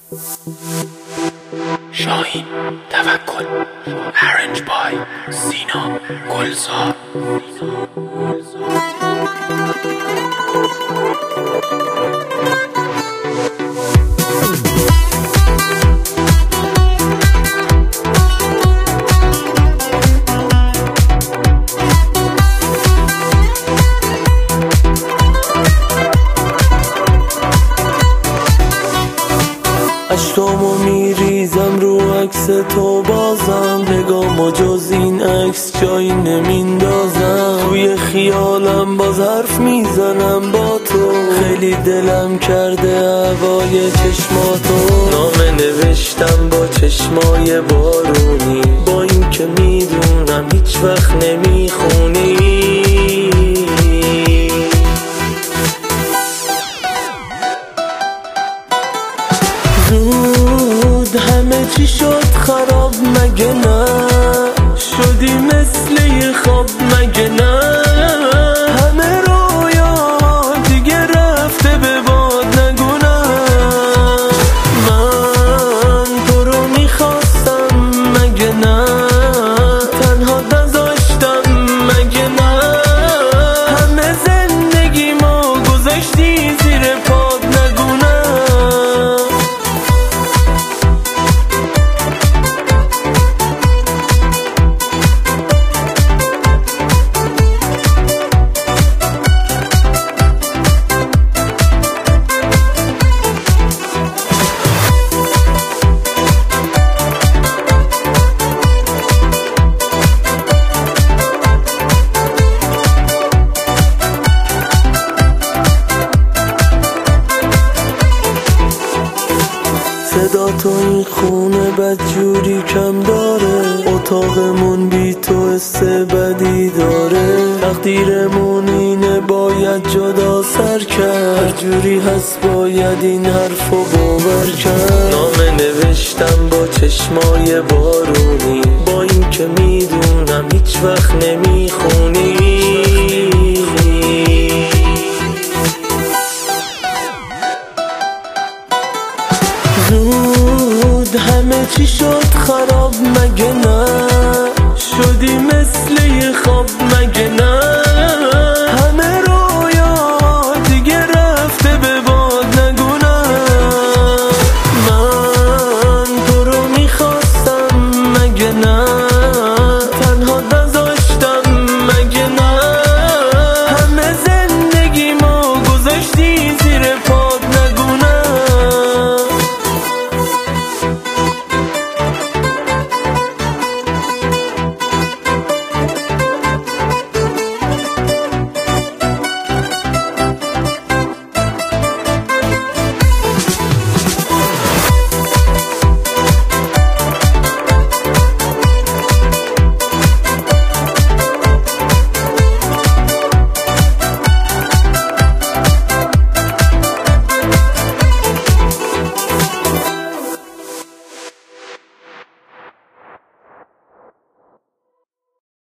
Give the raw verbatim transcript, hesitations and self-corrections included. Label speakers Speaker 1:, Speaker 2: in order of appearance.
Speaker 1: شاهین توکل ارنج بای سینا گلزار.
Speaker 2: اشکامو میریزم رو عکس تو، بازم نگامو جز این عکس جایی نمیندازم. توی خیالم باز حرف میزنم با تو، خیلی دلم کرده هوای چشماتو. نامه نوشتم با چشمای بارونی، با این که میدونم هیچ وقت نمیخونی. زود همه چی شد خراب مگه نه، شدی مثل یه خواب مگه نه. همه رویا دیگه رفته به باد نگو نه. من تو رو میخواستم مگه نه، تنها نذاشتم مگه نه. همه زندگی ما گذاشتی زیر پاد نگو نه. صدا تو این خونه بدجوری کم داره، اتاقمون بی تو استبدی داره. تقدیرمون اینه باید جدا سر کرد، هر جوری هست باید این حرفو باور کرد. نامه نوشتم با چشمای بارونی، با این که میدونم هیچ وقت نمیخونی. زود همه چی شد خراب مگه نه، شدی مثل یه خواب مگه نه.